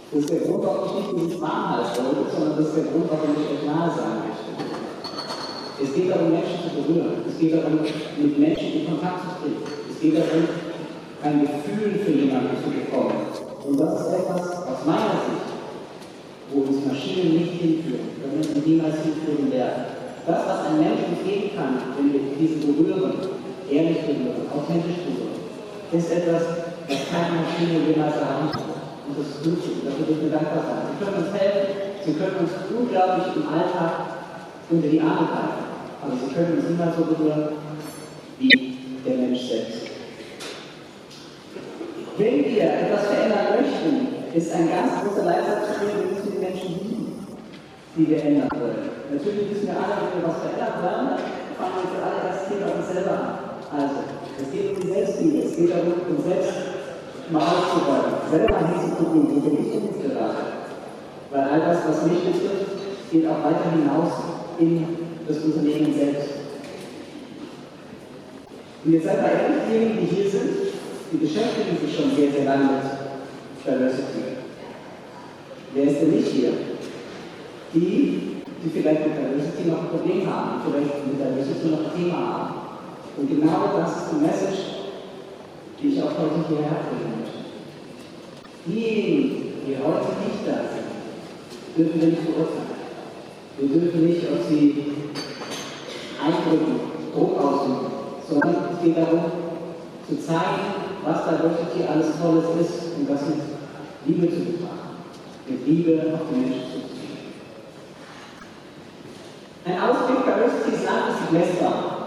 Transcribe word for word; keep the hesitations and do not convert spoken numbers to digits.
Das ist der Grund, warum ich nicht dieses Namen heißt wollte, sondern das ist der Grund, warum ich euch nahe sein möchte. Es geht darum, Menschen zu berühren. Es geht darum, mit Menschen in Kontakt zu treten. Es geht darum, ein Gefühl für jemanden zu bekommen. Und das ist etwas, aus meiner Sicht, wo uns Maschinen nicht hinführen, wenn wir niemals hinführen werden. Das, was ein Mensch uns geben kann, wenn wir diesen berühren, ehrlich berühren, authentisch berühren, ist etwas, was keine Maschine jemals erreichen kann. Und das ist gut, dafür dürfen wir dankbar sein. Sie können uns helfen, sie können uns unglaublich im Alltag unter die Arme greifen, aber sie können uns niemals so berühren wie der Mensch selbst. Wenn wir etwas verändern möchten, ist ein ganz großer Leitsatz zu mir, wir müssen die Menschen lieben, die wir ändern wollen. Natürlich wissen wir alle, wenn wir was verändern wollen, dann fangen wir zuallererst hier bei uns selber an. Also, es geht um die Selbstliebe, es geht darum, uns selbst mal aufzuräumen, selber hinzugucken, wo bin ich denn jetzt gerade? Weil all das, was mich betrifft, geht auch weiter hinaus in das Unternehmen selbst. Und jetzt seid mal ehrlich, diejenigen, die hier sind, die beschäftigen sich schon sehr, sehr lange mit Diversity. Wer ist denn nicht hier? Die, die vielleicht mit Diversity noch ein Problem haben, die vielleicht mit Diversity noch ein Thema haben. Und genau das ist die Message, die ich auch heute hierher bringen möchte. Diejenigen, die heute nicht da sind, dürfen wir nicht beurteilen. Wir dürfen nicht auf sie eindrücken, Druck ausüben, sondern es geht darum, zu zeigen, was Diversity alles Tolles ist und das mit Liebe zu betrachten, mit Liebe auf die Menschen zu ziehen. Ein Ausblick Diversity ist langfristig messbar.